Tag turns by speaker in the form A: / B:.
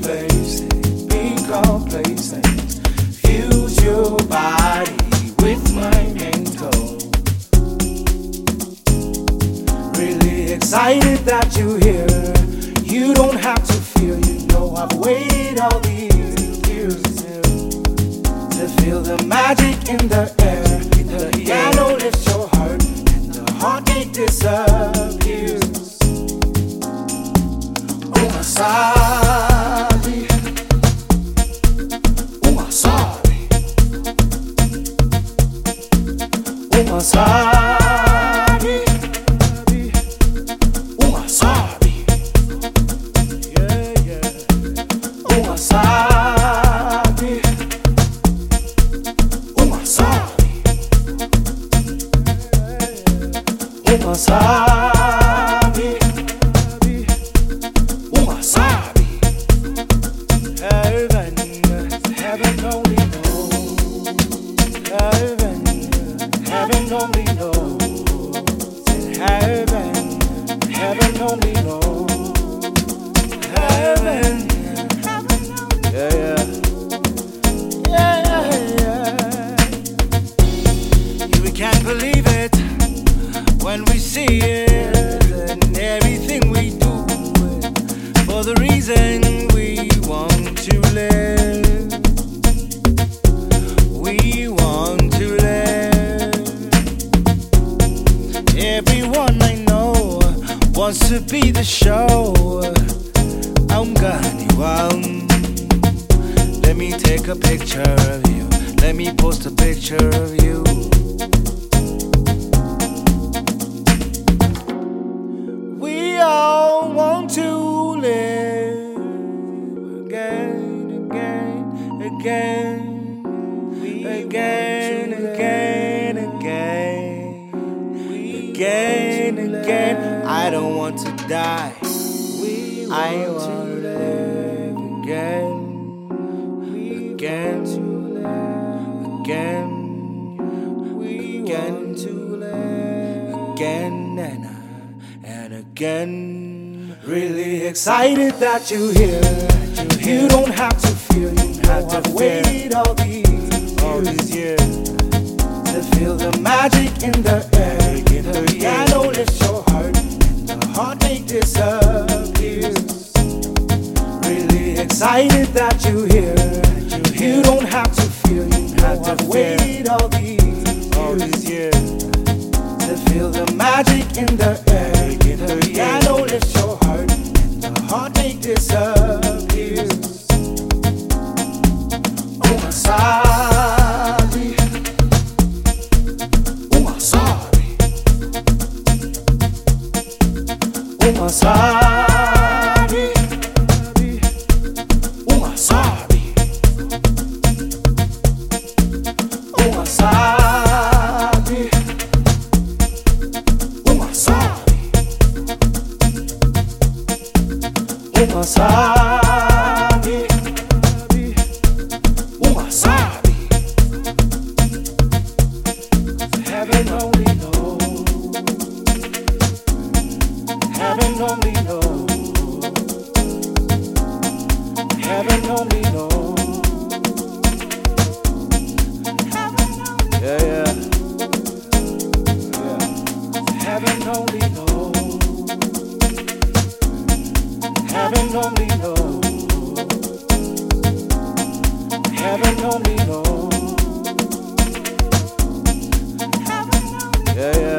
A: complacent, be complacent. Fuse your body with my mental. Really excited that you're here. You don't have to fear, you know I've waited all these years to feel the magic in the air. The piano lifts your heart and the heartbeat disappears. Oh, my sorry. Oh, my sorry. Oh, my sorry. Oh, my sorry. Yeah, yeah. Oh, my sorry. Oh, my sorry. Oh, my sorry. Oh, my sorry. Heaven, heaven only knows. Heaven, heaven only knows. Heaven, heaven only knows. Heaven, yeah, yeah. Yeah, yeah. We can't believe it when we see it, and everything we do for the reason we want to live. We want to live. Everyone I know wants to be the show. Let me take a picture of you. Let me post a picture of you. We all want to live again, again, again, again, again, again, again, again. I don't want to die. I want to live again, again, again, again, again, and again. Really excited that you're here. You don't have to fear. You have to wait all these years to feel the magic in the air. The piano lifts your heart and the heartache disappears. Really excited that you're here. You don't have to fear. You have to wait all these years to feel the magic in the air. The piano lifts your heart and the heartache disappears. Oh, my sorry. Oh, my sorry. Oh, my sorry. Oh, my sorry. Oh, my sorry. Oh, my sorry. Oh, my sorry. Oh, my sorry. Heaven only knows. Heaven only knows. Heaven only knows. Yeah, yeah. Yeah. Heaven only knows. Heaven only knows. Heaven only knows. Yeah, yeah.